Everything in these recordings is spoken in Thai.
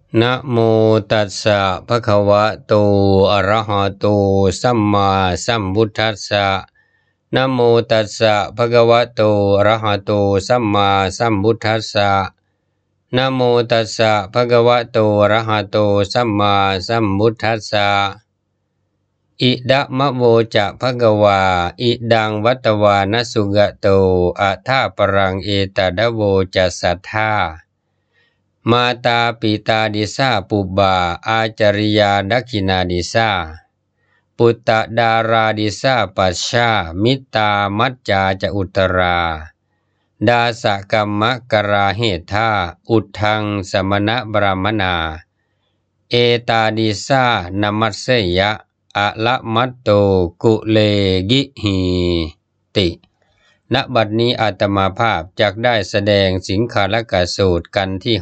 นะโมตัสสะภะคะวะโตอะระหะโตสัมมาสัมพุทธัสสะนะโมตัสสะภะคะวะโตอะระหะโตสัมมาสัมพุทธัสสะนะโมตัสสะภะคะวะโตอะระหะโตสัมมาสัมพุทธัสสะอิดะมะโวจะภะคะวาอิดังวัตวานสุกโตอะทาปรังเอตดะโวจะสัทธามาตาปิตาดิสาปุบาอาจาริยาดักขินาดิสาปุตตะดาราดิสาปัชชามิตามัจจาจะอุตราดาสะกัมมะกราเหธาอุทังสมณบรามนาเอตาดิสานามัสเสยะอะละมัตโตกุเลกิหีติณบัดนี้อาตมาภาพจักได้แสดงสิงคาลกสูตรกันที่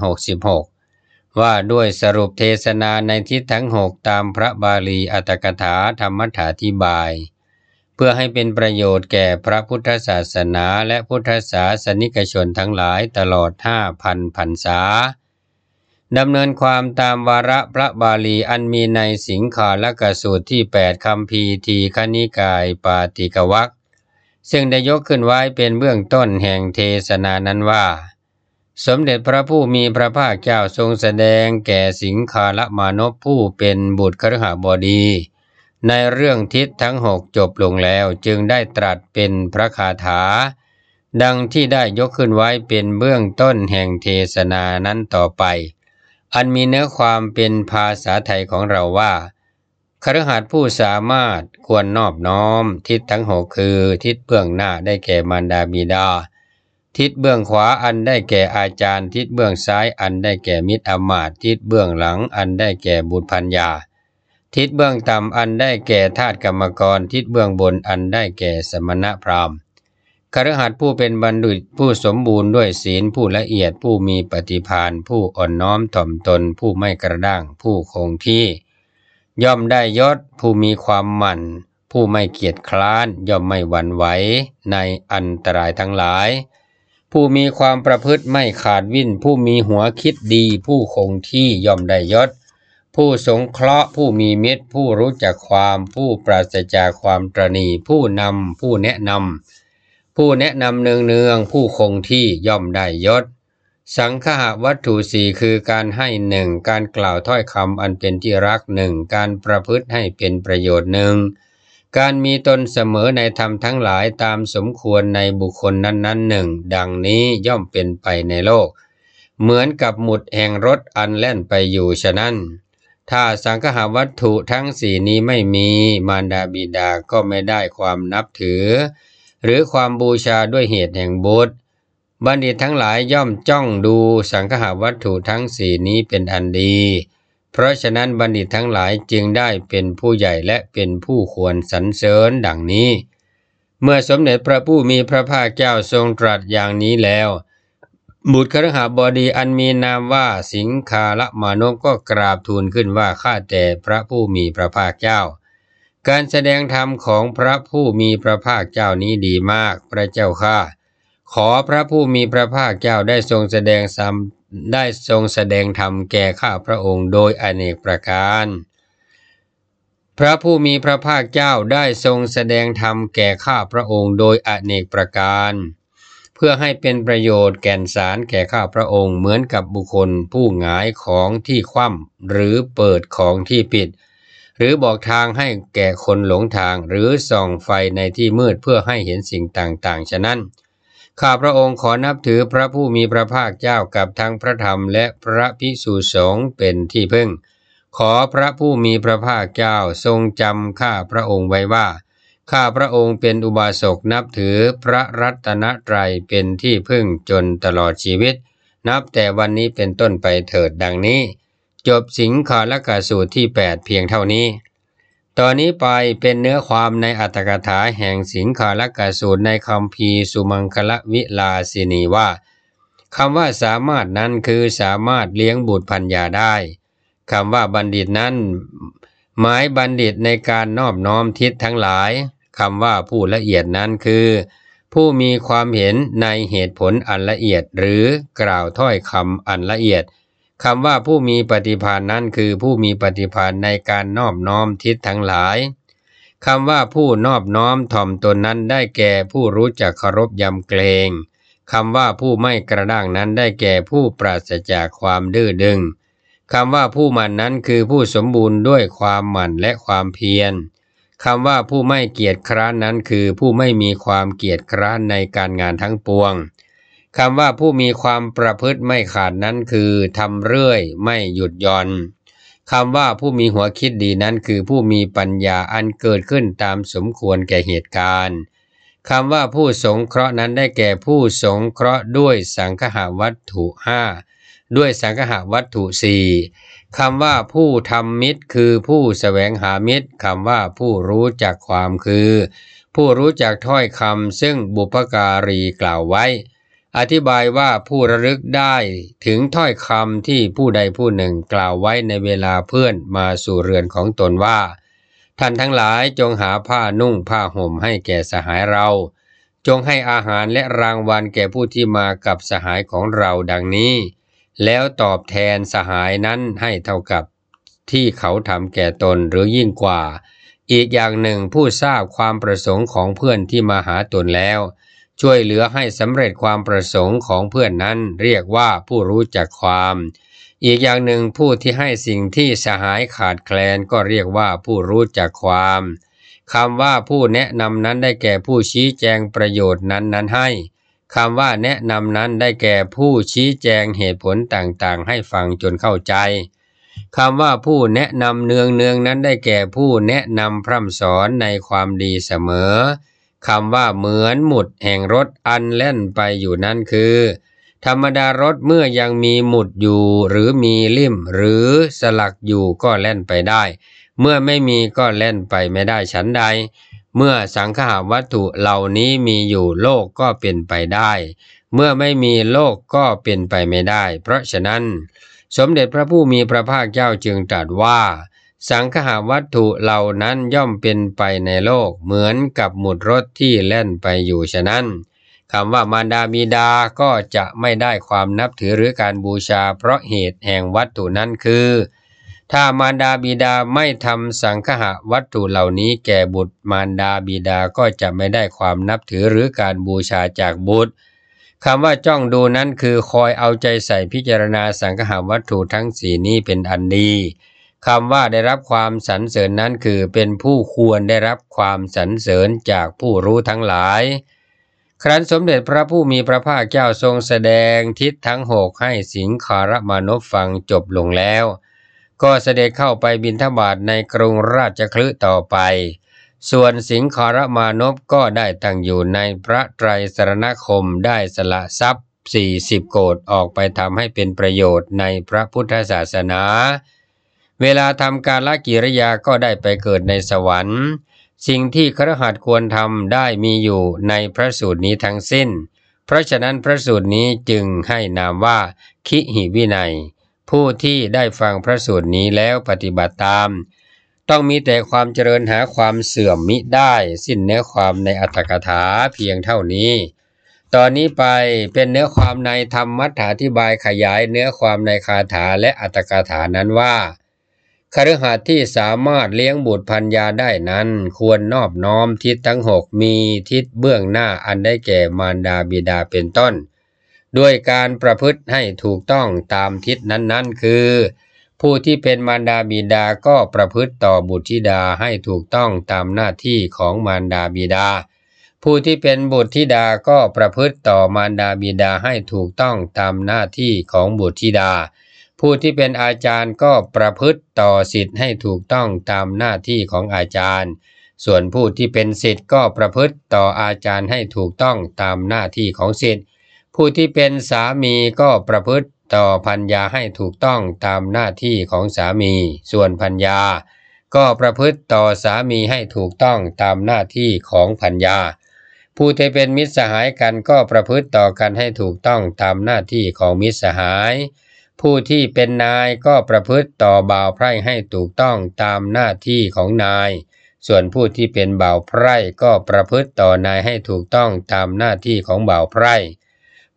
66ว่าด้วยสรุปเทศนาในทิศทั้ง6ตามพระบาลีอัตถกถาธรรมถาธิบายเพื่อให้เป็นประโยชน์แก่พระพุทธศาสนาและพุทธศาสนิกชนทั้งหลายตลอด 5,000 พรรษาดำเนินความตามวาระพระบาลีอันมีในสิงคาลกสูตรที่8คัมภีร์ทีฆนิกายปาติกวรรคซึ่งได้ยกขึ้นไว้เป็นเบื้องต้นแห่งเทศนานั้นว่าสมเด็จพระผู้มีพระภาคเจ้าทรงแสดงแก่สิงคาลมานพผู้เป็นบุตรคฤหบดีในเรื่องทิศทั้ง6จบลงแล้วจึงได้ตรัสเป็นพระคาถาดังที่ได้ยกขึ้นไว้เป็นเบื้องต้นแห่งเทศนานั้นต่อไปอันมีเนื้อความเป็นภาษาไทยของเราว่าคฤหัสถ์ผู้สามารถควรนอบน้อมทิศทั้ง6คือทิศเบื้องหน้าได้แก่มารดาบิดาทิศเบื้องขวาอันได้แก่อาจารย์ทิศเบื้องซ้ายอันได้แก่มิตรอมาตย์ทิศเบื้องหลังอันได้แก่บุตรภรรยาทิศเบื้องต่ำอันได้แก่ทาสกรรมกรทิศเบื้องบนอันได้แก่สมณพราหมณ์คฤหัสถ์ผู้เป็นบัณฑิตผู้สมบูรณ์ด้วยศีลผู้ละเอียดผู้มีปฏิภาณผู้อ่อนน้อมถ่อมตนผู้ไม่กระด้างผู้คงที่ย่อมได้ยศผู้มีความหมั่นผู้ไม่เกียจคร้านย่อมไม่หวั่นไหวในอันตรายทั้งหลายผู้มีความประพฤติไม่ขาดวิ่นผู้มีหัวคิดดีผู้คงที่ย่อมได้ยศผู้สงเคราะห์ผู้มีมิตรผู้รู้จักความผู้ปราศจากความตระหนี่ผู้นำผู้แนะนำเนืองผู้คงที่ย่อมได้ยศสังฆะวัตถุสี่คือการให้หนึ่งการกล่าวถ้อยคำอันเป็นที่รักหนึ่งการประพฤติให้เป็นประโยชน์หนึ่งการมีตนเสมอในธรรมทั้งหลายตามสมควรในบุคคลนั้นๆหนึ่งดังนี้ย่อมเป็นไปในโลกเหมือนกับหมุดแห่งรถอันแล่นไปอยู่ฉะนั้นถ้าสังฆะวัตถุทั้งสี่นี้ไม่มีมารดาบิดาก็ไม่ได้ความนับถือหรือความบูชาด้วยเหตุแห่งบุตรบัณฑิตทั้งหลายย่อมจ้องดูสังฆะวัตถุทั้งสี่นี้เป็นอันดีเพราะฉะนั้นบัณฑิตทั้งหลายจึงได้เป็นผู้ใหญ่และเป็นผู้ควรสรรเสริญดังนี้เมื่อสมเด็จพระผู้มีพระภาคเจ้าทรงตรัสอย่างนี้แล้วบุตรคฤหบดีอันมีนามว่าสิงคาลมานพก็กราบทูลขึ้นว่าข้าแต่พระผู้มีพระภาคเจ้าการแสดงธรรมของพระผู้มีพระภาคเจ้านี้ดีมากพระเจ้าข้าขอพระผู้มีพระภาคเจ้าได้ทรงแสดงธรรมแก่ข้าพระองค์โดยอเนกประการพระผู้มีพระภาคเจ้าได้ทรงแสดงธรรมแก่ข้าพระองค์โดยอเนกประการเพื่อให้เป็นประโยชน์แก่นสารแก่ข้าพระองค์เหมือนกับบุคคลผู้หงายของที่คว่ำหรือเปิดของที่ปิดหรือบอกทางให้แก่คนหลงทางหรือส่องไฟในที่มืดเพื่อให้เห็นสิ่งต่างๆฉะนั้นข้าพระองค์ขอนับถือพระผู้มีพระภาคเจ้ากับทั้งพระธรรมและพระภิกษุสงฆ์เป็นที่พึ่งขอพระผู้มีพระภาคเจ้าทรงจำข้าพระองค์ไว้ว่าข้าพระองค์เป็นอุบาสกนับถือพระรัตนตรัยเป็นที่พึ่งจนตลอดชีวิตนับแต่วันนี้เป็นต้นไปเถิดดังนี้จบสิงคาลกสูตรที่8เพียงเท่านี้ตอนนี้ไปเป็นเนื้อความในอรรถกถาแห่งสิงคาลกสูตรในคัมภีร์สุมังคลวิลาสินีว่าคำว่าสามารถนั้นคือสามารถเลี้ยงบุตรภรรยาได้คำว่าบัณฑิตนั้นหมายบัณฑิตในการนอบน้อมทิศทั้งหลายคำว่าผู้ละเอียดนั้นคือผู้มีความเห็นในเหตุผลอันละเอียดหรือกล่าวถ้อยคำอันละเอียดคำว่าผู้มีปฏิภาณนั้นคือผู้มีปฏิภาณในการนอบน้อมทิศทั้งหลายคำว่าผู้นอบน้อมถ่อมตนนั้นได้แก่ผู้รู้จักเคารพยำเกรงคำว่าผู้ไม่กระด้างนั้นได้แก่ผู้ปราศจากความดื้อดึงคำว่าผู้หมั่นนั้นคือผู้สมบูรณ์ด้วยความหมั่นและความเพียรคำว่าผู้ไม่เกียจคร้านนั้นคือผู้ไม่มีความเกียจคร้านในการงานทั้งปวงคำว่าผู้มีความประพฤติไม่ขาดนั้นคือทำเรื่อยไม่หยุดหย่อนคำว่าผู้มีหัวคิดดีนั้นคือผู้มีปัญญาอันเกิดขึ้นตามสมควรแก่เหตุการณ์คำว่าผู้สงเคราะห์นั้นได้แก่ผู้สงเคราะห์ด้วยสังคหวัตถุห้าด้วยสังคหวัตถุสี่คำว่าผู้ทำมิตรคือผู้แสวงหามิตรคำว่าผู้รู้จักความคือผู้รู้จักถ้อยคำซึ่งบุพการีกล่าวไว้อธิบายว่าผู้ระลึกได้ถึงถ้อยคำที่ผู้ใดผู้หนึ่งกล่าวไว้ในเวลาเพื่อนมาสู่เรือนของตนว่าท่านทั้งหลายจงหาผ้านุ่งผ้าห่มให้แก่สหายเราจงให้อาหารและรางวัลแก่ผู้ที่มากับสหายของเราดังนี้แล้วตอบแทนสหายนั้นให้เท่ากับที่เขาทำแก่ตนหรือยิ่งกว่าอีกอย่างหนึ่งผู้ทราบความประสงค์ของเพื่อนที่มาหาตนแล้วช่วยเหลือให้สำเร็จความประสงค์ของเพื่อนนั้นเรียกว่าผู้รู้จักความอีกอย่างหนึ่งผู้ที่ให้สิ่งที่สหายขาดแคลนก็เรียกว่าผู้รู้จักความคำว่าผู้แนะนำนั้นได้แก่ผู้ชี้แจงประโยชน์นั้นให้คำว่าแนะนำนั้นได้แก่ผู้ชี้แจงเหตุผลต่างๆให้ฟังจนเข้าใจคำว่าผู้แนะนำเนืองนั้นได้แก่ผู้แนะนำพร่ำสอนในความดีเสมอคำว่าเหมือนหมุดแห่งรถอันแล่นไปอยู่นั้นคือธรรมดารถเมื่อยังมีหมุดอยู่หรือมีลิ่มหรือสลักอยู่ก็แล่นไปได้เมื่อไม่มีก็แล่นไปไม่ได้ฉันใดเมื่อสังขารวัตถุเหล่านี้มีอยู่โลกก็เป็นไปได้เมื่อไม่มีโลกก็เป็นไปไม่ได้เพราะฉะนั้นสมเด็จพระผู้มีพระภาคเจ้าจึงตรัสว่าสังขารวัตถุเหล่านั้นย่อมเป็นไปในโลกเหมือนกับหมุดรถที่แล่นไปอยู่ฉะนั้นคำว่ามารดาบิดาก็จะไม่ได้ความนับถือหรือการบูชาเพราะเหตุแห่งวัตถุนั้นคือถ้ามารดาบิดาไม่ทำสังฆะวัตถุเหล่านี้แก่บุตรมารดาบิดาก็จะไม่ได้ความนับถือหรือการบูชาจากบุตรคำว่าจ้องดูนั้นคือคอยเอาใจใส่พิจารณาสังฆะวัตถุทั้งสี่นี้เป็นอันดีคำว่าได้รับความสรรเสริญนั้นคือเป็นผู้ควรได้รับความสรรเสริญจากผู้รู้ทั้งหลายครั้นสมเด็จพระผู้มีพระภาคเจ้าทรงแสดงทิศทั้งหกให้สิงคารมานพฟังจบลงแล้วก็เสด็จเข้าไปบิณฑบาตในกรุงราชคฤห์ต่อไปส่วนสิงคารมานพก็ได้ตั้งอยู่ในพระไตรสรณคมได้สละทรัพย์40 โกฏออกไปทำให้เป็นประโยชน์ในพระพุทธศาสนาเวลาทำการละกิริยาก็ได้ไปเกิดในสวรรค์สิ่งที่คฤหัสถ์ควรทำได้มีอยู่ในพระสูตรนี้ทั้งสิ้นเพราะฉะนั้นพระสูตรนี้จึงให้นามว่าคิหิวินัยผู้ที่ได้ฟังพระสูตรนี้แล้วปฏิบัติตามต้องมีแต่ความเจริญหาความเสื่อมมิได้สิ้นเนื้อความในอรรถกถาเพียงเท่านี้ตอนนี้ไปเป็นเนื้อความในธรรมัฏฐาธิบายขยายเนื้อความในคาถาและอรรถกถานั้นว่าคฤหัสถ์ที่สามารถเลี้ยงบุตรภรรยาได้นั้นควรนอบน้อมทิศทั้ง6มีทิศเบื้องหน้าอันได้แก่มารดาบิดาเป็นต้นด้วยการประพฤติให้ถูกต้องตามทิศนั้นๆคือผู้ที่เป็นมารดาบิดาก็ประพฤติต่อบุตรธิดาให้ถูกต้องตามหน้าที่ของมารดาบิดาผู้ที่เป็นบุตรธิดาก็ประพฤติต่อมารดาบิดาให้ถูกต้องตามหน้าที่ของบุตรธิดาผู้ที่เป็นอาจารย์ก็ประพฤติต่อศิษย์ให้ถูกต้องตามหน้าที่ของอาจารย์ส่วนผู้ที่เป็นศิษย์ก็ประพฤติต่ออาจารย์ให้ถูกต้องตามหน้าที่ของศิษย์ผู้ที่เป็นสามีก็ประพฤติต่อภรรยาให้ถูกต้องตามหน้าที่ของสามีส่วนภรรยาก็ประพฤติต่อสามีให้ถูกต้องตามหน้าที่ของภรรยาผู้ที่เป็นมิตรสหายกันก็ประพฤติต่อกันให้ถูกต้องตามหน้าที่ของมิตรสหายผู้ที่เป็นนายก็ประพฤติต่อบ่าวไพร่ให้ถูกต้องตามหน้าที่ของนายส่วนผู้ที่เป็นบ่าวไพร่ก็ประพฤติต่อนายให้ถูกต้องตามหน้าที่ของบ่าวไพร่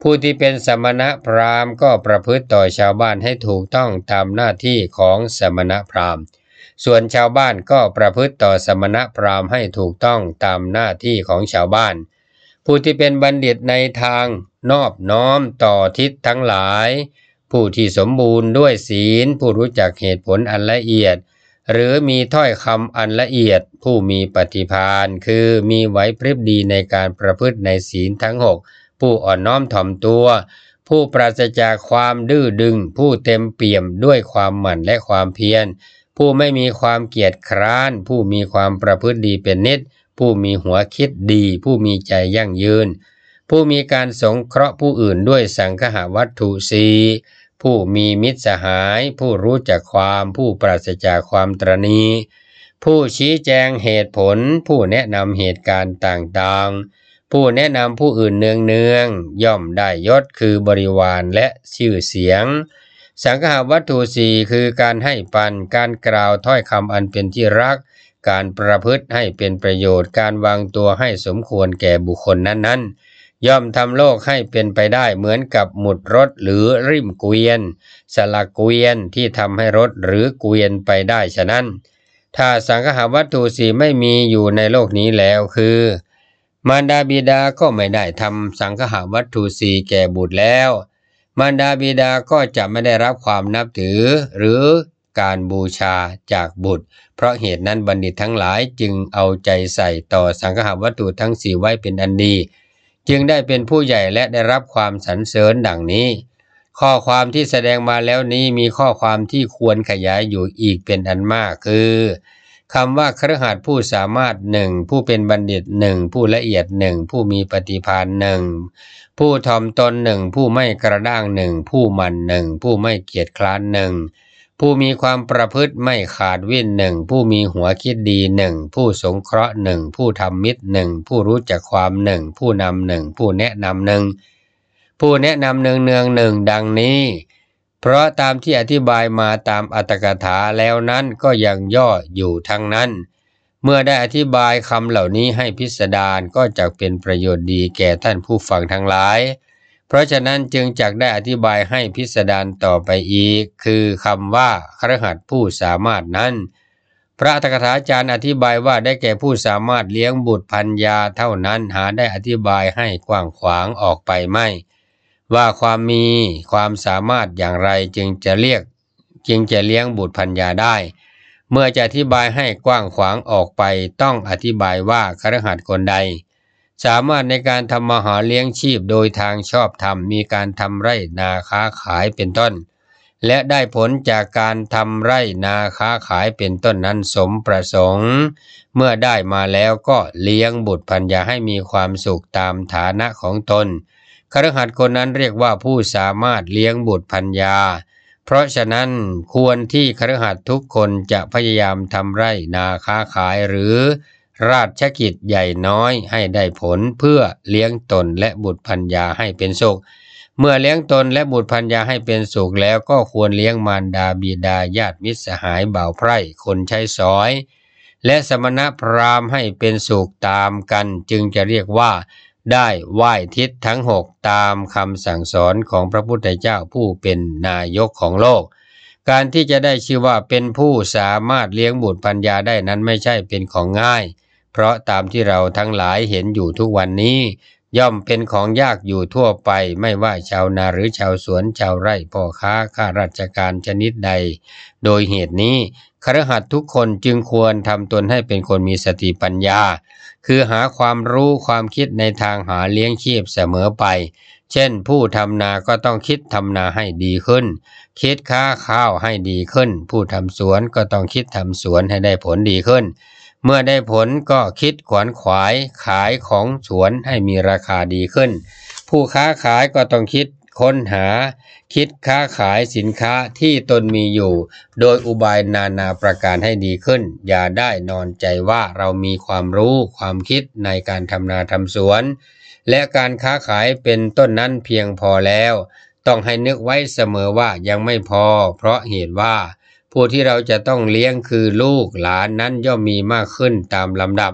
ผู้ที่เป็นสมณพราหมณ์ก็ประพฤติต่อชาวบ้านให้ถูกต้องตามหน้าที่ของสมณพราหมณ์ส่วนชาวบ้านก็ประพฤติต่อสมณพราหมณ์ให้ถูกต้องตามหน้าที่ของชาวบ้านผู้ที่เป็นบัณฑิตในทางนอบน้อมต่อทิศทั้งหลายผู้ที่สมบูรณ์ด้วยศีลผู้รู้จักเหตุผลอันละเอียดหรือมีถ้อยคำอันละเอียดผู้มีปฏิภาณคือมีไหวพริบดีในการประพฤติในศีลทั้ง6ผู้อ่อนน้อมถ่อมตัวผู้ปราศจากความดื้อดึงผู้เต็มเปี่ยมด้วยความหมั่นและความเพียรผู้ไม่มีความเกียจคร้านผู้มีความประพฤติดีเป็นนิจผู้มีหัวคิดดีผู้มีใจยั่งยืนผู้มีการสงเคราะห์ผู้อื่นด้วยสังฆะวัตถุสี่ผู้มีมิตรสหายผู้รู้จักความผู้ปราศจากความตระหนี่ผู้ชี้แจงเหตุผลผู้แนะนำเหตุการณ์ต่างๆผู้แนะนำผู้อื่นเนืองๆย่อมได้ยศคือบริวารและชื่อเสียงสังฆะวัตถุสี่คือการให้ปันการกล่าวถ้อยคำอันเป็นที่รักการประพฤติให้เป็นประโยชน์การวางตัวให้สมควรแก่บุคคลนั้นๆย่อมทำโลกให้เป็นไปได้เหมือนกับหมุดรถหรือริมเกวียนสลักเกวียนที่ทำให้รถหรือเกวียนไปได้ฉะนั้นถ้าสังฆะวัตถุสี่ไม่มีอยู่ในโลกนี้แล้วคือมารดาบิดาก็ไม่ได้ทำสังฆะวัตถุสี่แก่บุตรแล้วมารดาบิดาก็จะไม่ได้รับความนับถือหรือการบูชาจากบุตรเพราะเหตุนั้นบัณฑิตทั้งหลายจึงเอาใจใส่ต่อสังฆะวัตถุทั้งสี่ไว้เป็นอันดีจึงได้เป็นผู้ใหญ่และได้รับความสรรเสริญดังนี้ข้อความที่แสดงมาแล้วนี้มีข้อความที่ควรขยายอยู่อีกเป็นอันมากคือคำว่าคฤหัสถ์ผู้สามารถหนึ่งผู้เป็นบัณฑิตหนึ่งผู้ละเอียดหนึ่งผู้มีปฏิภาณหนึ่งผู้ถ่อมตนหนึ่งผู้ไม่กระด้างหนึ่งผู้หมั่นหนึ่งผู้ไม่เกียจคร้านหนึ่งผู้มีความประพฤติไม่ขาดวิ่นหนึ่งผู้มีหัวคิดดีหนึ่งผู้สงเคราะห์หนึ่งผู้ทำมิตรหนึ่งผู้รู้จักความหนึ่งผู้นำหนึ่งผู้แนะนำหนึ่งผู้แนะนำเนืองหนึ่งดังนี้เพราะตามที่อธิบายมาตามอรรถกถาแล้วนั้นก็ยังย่ออยู่ทั้งนั้นเมื่อได้อธิบายคำเหล่านี้ให้พิสดารก็จะเป็นประโยชน์ดีแก่ท่านผู้ฟังทั้งหลายเพราะฉะนั้นจึงจักได้อธิบายให้พิสดารต่อไปอีกคือคำว่าคฤหัสถ์ผู้สามารถนั้นพระอัตถกถาจารย์อธิบายว่าได้แก่ผู้สามารถเลี้ยงบุตรพัญญาเท่านั้นหาได้อธิบายให้กว้างขวางออกไปไม่ว่าความมีความสามารถอย่างไรจึงจะเลี้ยงบุตรพัญญาได้เมื่อจะอธิบายให้กว้างขวางออกไปต้องอธิบายว่าคฤหัสถ์คนใดสามารถในการทำมาหาเลี้ยงชีพโดยทางชอบธรรมมีการทำไร่นาค้าขายเป็นต้นและได้ผลจากการทำไร่นาค้าขายเป็นต้นนั้นสมประสงค์เมื่อได้มาแล้วก็เลี้ยงบุตรพัญญาให้มีความสุขตามฐานะของตนคฤหัสถ์คนนั้นเรียกว่าผู้สามารถเลี้ยงบุตรพัญญาเพราะฉะนั้นควรที่คฤหัสถ์ทุกคนจะพยายามทำไร่นาค้าขายหรือราชกิจใหญ่น้อยให้ได้ผลเพื่อเลี้ยงตนและบุตรพัญญาให้เป็นสุขเมื่อเลี้ยงตนและบุตรพัญญาให้เป็นสุขแล้วก็ควรเลี้ยงมารดาบิดาญาติมิตรสหายบ่าวไพร่คนใช้สอยและสมณพราหมณ์ให้เป็นสุขตามกันจึงจะเรียกว่าได้ไหว้ทิศทั้ง6ตามคำสั่งสอนของพระพุทธเจ้าผู้เป็นนายกของโลกการที่จะได้ชื่อว่าเป็นผู้สามารถเลี้ยงบุตรพัญญาได้นั้นไม่ใช่เป็นของง่ายเพราะตามที่เราทั้งหลายเห็นอยู่ทุกวันนี้ย่อมเป็นของยากอยู่ทั่วไปไม่ว่าชาวนาหรือชาวสวนชาวไร่พ่อค้าข้าราชการชนิดใดโดยเหตุนี้คฤหัสถ์ทุกคนจึงควรทำตนให้เป็นคนมีสติปัญญาคือหาความรู้ความคิดในทางหาเลี้ยงชีพเสมอไปเช่นผู้ทำนาก็ต้องคิดทำนาให้ดีขึ้นคิดค้าข้าวให้ดีขึ้นผู้ทำสวนก็ต้องคิดทำสวนให้ได้ผลดีขึ้นเมื่อได้ผลก็คิดขวนขวายขายของสวนให้มีราคาดีขึ้นผู้ค้าขายก็ต้องคิดค้นหาคิดค้าขายสินค้าที่ตนมีอยู่โดยอุบายนานาประการให้ดีขึ้นอย่าได้นอนใจว่าเรามีความรู้ความคิดในการทำนาทำสวนและการค้าขายเป็นต้นนั้นเพียงพอแล้วต้องให้นึกไว้เสมอว่ายังไม่พอเพราะเหตุว่าผู้ที่เราจะต้องเลี้ยงคือลูกหลานนั้นย่อมมีมากขึ้นตามลำดับ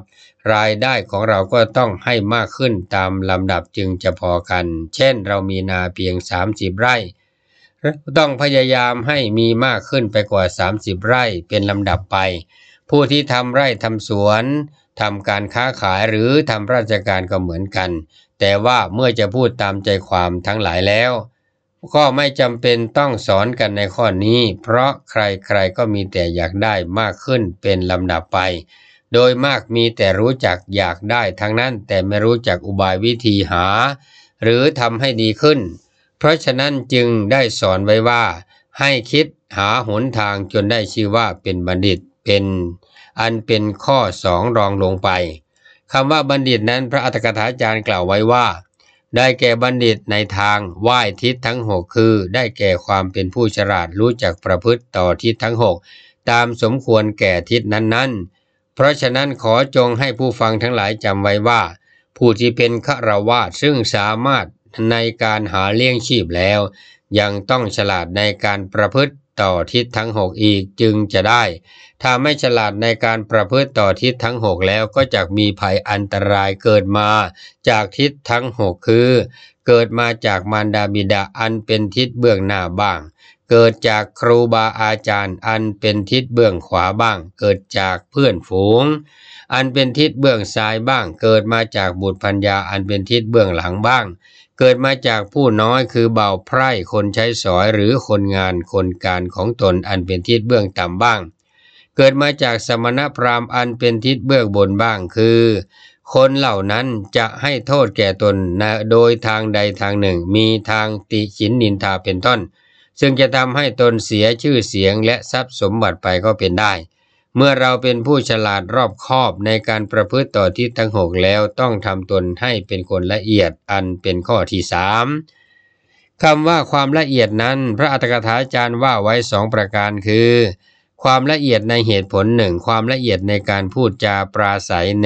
รายได้ของเราก็ต้องให้มากขึ้นตามลำดับจึงจะพอกันเช่นเรามีนาเพียง30 ไร่ต้องพยายามให้มีมากขึ้นไปกว่า30 ไร่เป็นลำดับไปผู้ที่ทำไร่ทำสวนทำการค้าขายหรือทำราชการก็เหมือนกันแต่ว่าเมื่อจะพูดตามใจความทั้งหลายแล้วก็ไม่จำเป็นต้องสอนกันในข้อนี้เพราะใครๆก็มีแต่อยากได้มากขึ้นเป็นลำดับไปโดยมากมีแต่รู้จักอยากได้ทั้งนั้นแต่ไม่รู้จักอุบายวิธีหาหรือทำให้ดีขึ้นเพราะฉะนั้นจึงได้สอนไว้ว่าให้คิดหาหนทางจนได้ชื่อว่าเป็นบัณฑิตเป็นข้อ2รองลงไปคำว่าบัณฑิตนั้นพระอัตถกถาจารย์กล่าวไว้ว่าได้แก่บัณฑิตในทางไหว้ทิศทั้ง6คือได้แก่ความเป็นผู้ฉลาดรู้จักประพฤติต่อทิศทั้ง6ตามสมควรแก่ทิศนั้นๆเพราะฉะนั้นขอจงให้ผู้ฟังทั้งหลายจำไว้ว่าผู้ที่เป็นฆราวาสซึ่งสามารถในการหาเลี้ยงชีพแล้วยังต้องฉลาดในการประพฤติต่อทิศทั้ง6อีกจึงจะได้ถ้าไม่ฉลาดในการประพฤติต่อทิศทั้ง6แล้วก็จะมีภัยอันตรายเกิดมาจากทิศทั้ง6คือเกิดมาจากมารดาบิดาอันเป็นทิศเบื้องหน้าบ้างเกิดจากครูบาอาจารย์อันเป็นทิศเบื้องขวาบ้างเกิดจากเพื่อนฝูงอันเป็นทิศเบื้องซ้ายบ้างเกิดมาจากบุตรภรรยาอันเป็นทิศเบื้องหลังบ้างเกิดมาจากผู้น้อยคือเบาไพร่คนใช้สอยหรือคนงานคนการของตนอันเป็นทิศเบื้องต่ำบ้างเกิดมาจากสมณพราหมณ์อันเป็นทิศเบื้องบนบ้างคือคนเหล่านั้นจะให้โทษแก่ตนโดยทางใดทางหนึ่งมีทางติฉินนินทาเป็นต้นซึ่งจะทำให้ตนเสียชื่อเสียงและทรัพย์สมบัติไปก็เป็นได้เมื่อเราเป็นผู้ฉลาดรอบคอบในการประพฤติต่อทิศทั้ง6แล้วต้องทำตนให้เป็นคนละเอียดอันเป็นข้อที่3คำว่าความละเอียดนั้นพระอัตถกถาจารย์ว่าไว้2ประการคือความละเอียดในเหตุผล1ความละเอียดในการพูดจาปราศัย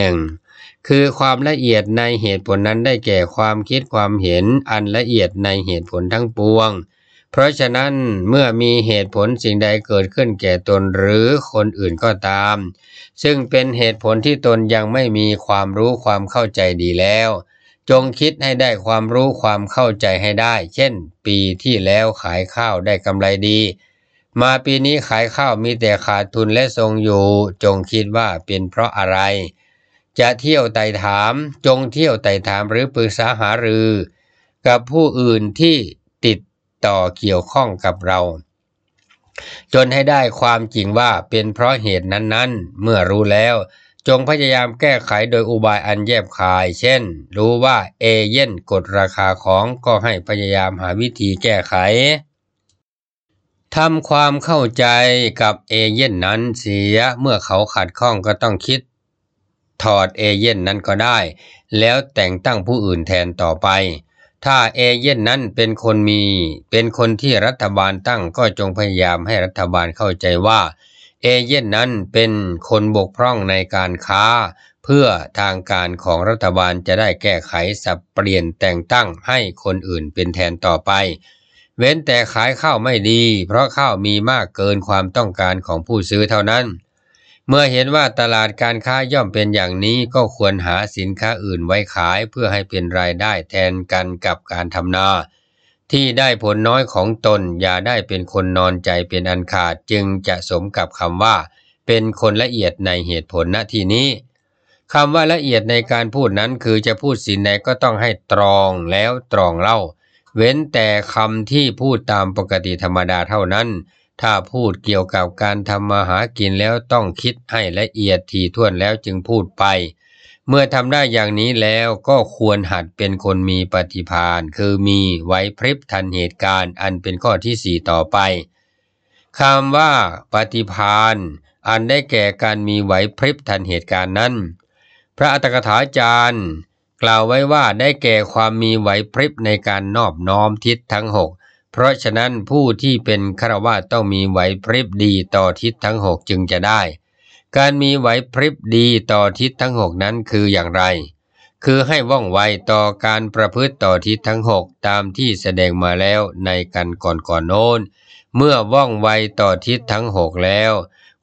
1คือความละเอียดในเหตุผลนั้นได้แก่ความคิดความเห็นอันละเอียดในเหตุผลทั้งปวงเพราะฉะนั้นเมื่อมีเหตุผลสิ่งใดเกิดขึ้นแก่ตนหรือคนอื่นก็ตามซึ่งเป็นเหตุผลที่ตนยังไม่มีความรู้ความเข้าใจดีแล้วจงคิดให้ได้ความรู้ความเข้าใจให้ได้เช่นปีที่แล้วขายข้าวได้กำไรดีมาปีนี้ขายข้าวมีแต่ขาดทุนและทรงอยู่จงคิดว่าเป็นเพราะอะไรจะเที่ยวไต่ถามจงเที่ยวไต่ถามหรือปรึกษาหารือกับผู้อื่นที่ติดต่อเกี่ยวข้องกับเราจนให้ได้ความจริงว่าเป็นเพราะเหตุนั้นๆเมื่อรู้แล้วจงพยายามแก้ไขโดยอุบายอันแยบคายเช่นรู้ว่าเอเย่นกดราคาของก็ให้พยายามหาวิธีแก้ไขทำความเข้าใจกับเอเย่นนั้นเสียเมื่อเขาขัดข้องก็ต้องคิดถอดเอเย่นนั้นก็ได้แล้วแต่งตั้งผู้อื่นแทนต่อไปถ้าเอเย่นนั้นเป็นคนที่รัฐบาลตั้งก็จงพยายามให้รัฐบาลเข้าใจว่าเอเย่นนั้นเป็นคนบกพร่องในการค้าเพื่อทางการของรัฐบาลจะได้แก้ไขสับเปลี่ยนแต่งตั้งให้คนอื่นเป็นแทนต่อไปเว้นแต่ขายข้าวไม่ดีเพราะข้าวมีมากเกินความต้องการของผู้ซื้อเท่านั้นเมื่อเห็นว่าตลาดการค้าย่อมเป็นอย่างนี้ก็ควรหาสินค้าอื่นไว้ขายเพื่อให้เป็นรายได้แทนกันกับการทำนาที่ได้ผลน้อยของตนอย่าได้เป็นคนนอนใจเป็นอันขาดจึงจะสมกับคำว่าเป็นคนละเอียดในเหตุผลณที่นี้คำว่าละเอียดในการพูดนั้นคือจะพูดสิ่งใดก็ต้องให้ตรองแล้วตรองเล่าเว้นแต่คำที่พูดตามปกติธรรมดาเท่านั้นถ้าพูดเกี่ยวกับการทำมาหากินแล้วต้องคิดให้ละเอียดถี่ถ้วนแล้วจึงพูดไปเมื่อทำได้อย่างนี้แล้วก็ควรหัดเป็นคนมีปฏิภาณคือมีไหวพริบทันเหตุการณ์อันเป็นข้อที่4ต่อไปคำว่าปฏิภาณอันได้แก่การมีไหวพริบทันเหตุการณ์นั้นพระอัตถกถาจารย์กล่าวไว้ว่าได้แก่ความมีไหวพริบในการนอบน้อมทิศทั้ง6เพราะฉะนั้นผู้ที่เป็นฆราวาสต้องมีไหวพริบดีต่อทิศทั้ง6จึงจะได้การมีไหวพริบดีต่อทิศทั้ง6นั้นคืออย่างไรคือให้ว่องไวต่อการประพฤติต่อทิศทั้ง6ตามที่แสดงมาแล้วในกันก่อนโน้นเมื่อว่องไวต่อทิศทั้ง6แล้วค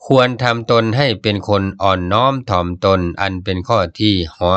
ควรทำตนให้เป็นคนอ่อนน้อมถ่อมตนอันเป็นข้อที่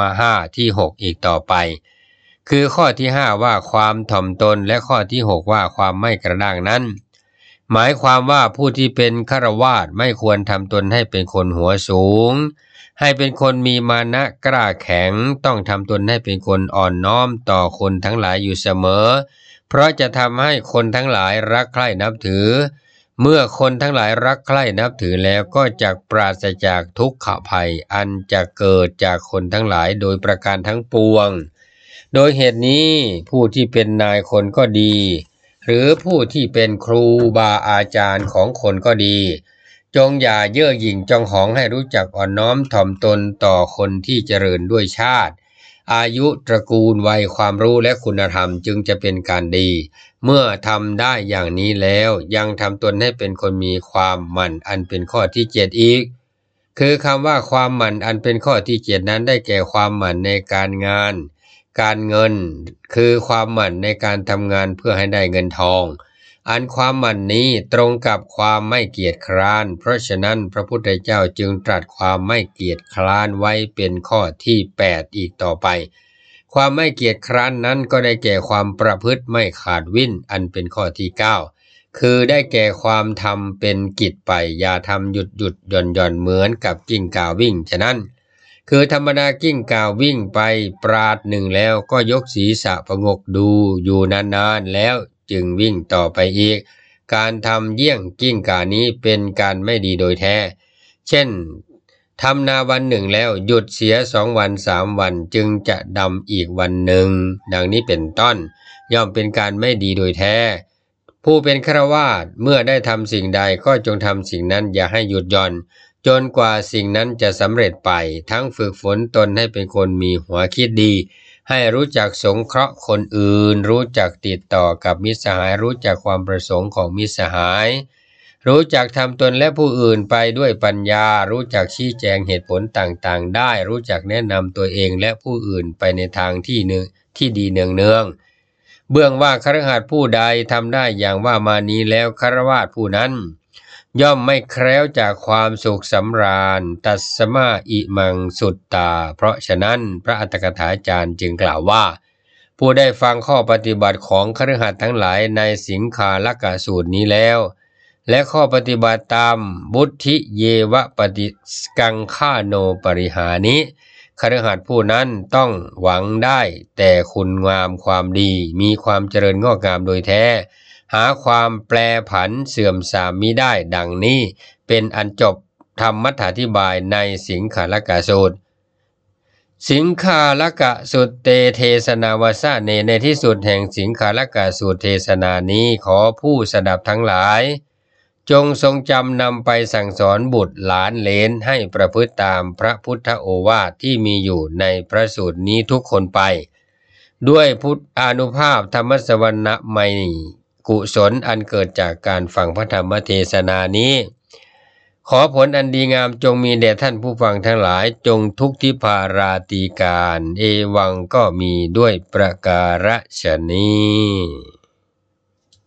5ที่6อีกต่อไปคือข้อที่5ว่าความถ่อมตนและข้อที่6ว่าความไม่กระด้างนั้นหมายความว่าผู้ที่เป็นฆราวาสไม่ควรทำตนให้เป็นคนหัวสูงให้เป็นคนมีมานะกล้าแข็งต้องทำตนให้เป็นคนอ่อนน้อมต่อคนทั้งหลายอยู่เสมอเพราะจะทำให้คนทั้งหลายรักใคร่นับถือเมื่อคนทั้งหลายรักใคร่นับถือแล้วก็จะปราศจากทุกขภัยอันจะเกิดจากคนทั้งหลายโดยประการทั้งปวงโดยเหตุนี้ผู้ที่เป็นนายคนก็ดีหรือผู้ที่เป็นครูบาอาจารย์ของคนก็ดีจงอย่าเย่อหยิ่งจองหองให้รู้จักอ่อนน้อมถ่อมตนต่อคนที่เจริญด้วยชาติอายุตระกูลวัยความรู้และคุณธรรมจึงจะเป็นการดีเมื่อทำได้อย่างนี้แล้วยังทำตนให้เป็นคนมีความหมั่นอันเป็นข้อที่7อีกคือคำว่าความหมั่นอันเป็นข้อที่7นั้นได้แก่ความหมั่นในการงานการเงินคือความหมั่นในการทำงานเพื่อให้ได้เงินทองอันความหมั่นนี้ตรงกับความไม่เกียจคร้านเพราะฉะนั้นพระพุทธเจ้าจึงตรัสความไม่เกียจคร้านไว้เป็นข้อที่8อีกต่อไปความไม่เกียจคร้านนั้นก็ได้แก่ความประพฤติไม่ขาดวิ่นอันเป็นข้อที่9คือได้แก่ความทำเป็นกิจไปอย่าทำหยุดหย่อนเหมือนกับกิ้งก่าวิ่งฉะนั้นคือธรรมดากิ้งก่าวิ่งไปปราดหนึ่งแล้วก็ยกศีรษะผงกดูอยู่นานๆแล้วจึงวิ่งต่อไปอีกการทำเยี่ยงกิ้งก่านี้เป็นการไม่ดีโดยแท้เช่นทำนาวันหนึ่งแล้วหยุดเสีย2 วัน3 วันจึงจะดำอีกวันหนึ่งดังนี้เป็นต้นย่อมเป็นการไม่ดีโดยแท้ผู้เป็นฆราวาสเมื่อได้ทำสิ่งใดก็จงทำสิ่งนั้นอย่าให้หยุดหย่อนจนกว่าสิ่งนั้นจะสำเร็จไปทั้งฝึกฝนตนให้เป็นคนมีหัวคิดดีให้รู้จักสงเคราะห์คนอื่นรู้จักติดต่อกับมิตรสหายรู้จักความประสงค์ของมิตรสหายรู้จักทำตนและผู้อื่นไปด้วยปัญญารู้จักชี้แจงเหตุผลต่างๆได้รู้จักแนะนำตัวเองและผู้อื่นไปในทางที่ดีเนืองๆเบื้องว่าคฤหัสถ์ผู้ใดทำได้อย่างว่ามานี้แล้วฆราวาสผู้นั้นย่อมไม่แคล้วจากความสุขสำราญตัสมาอิมังสุตตาเพราะฉะนั้นพระอัตถกถาจารย์จึงกล่าวว่าผู้ได้ฟังข้อปฏิบัติของคฤหัสถ์ทั้งหลายในสิงคาลกสูตรนี้แล้วและข้อปฏิบัติตามบุธิเยวะปฏิกังฆาโนปริหานิคฤหัสถ์ผู้นั้นต้องหวังได้แต่คุณงามความดีมีความเจริญงอกงามโดยแท้หาความแปรผันเสื่อมทรามมิได้ดังนี้เป็นอันจบธรรมัฏฐาธิบายในสิงคาลกสูตรสิงคาลกสุตเตเทศนาวสะเนในที่สุดแห่งสิงคาลกสูตรเทศนานี้ขอผู้สดับทั้งหลายจงทรงจำนำไปสั่งสอนบุตรหลานเหลนให้ประพฤติตามพระพุทธโอวาทที่มีอยู่ในพระสูตรนี้ทุกคนไปด้วยพุทธานุภาพธรรมสวรรณไมยกุศลอันเกิดจากการฟังพระธรรมเทศนานี้ขอผลอันดีงามจงมีแด่ท่านผู้ฟังทั้งหลายจงทุกทิพาราตีการเอวังก็มีด้วยประการฉะนี้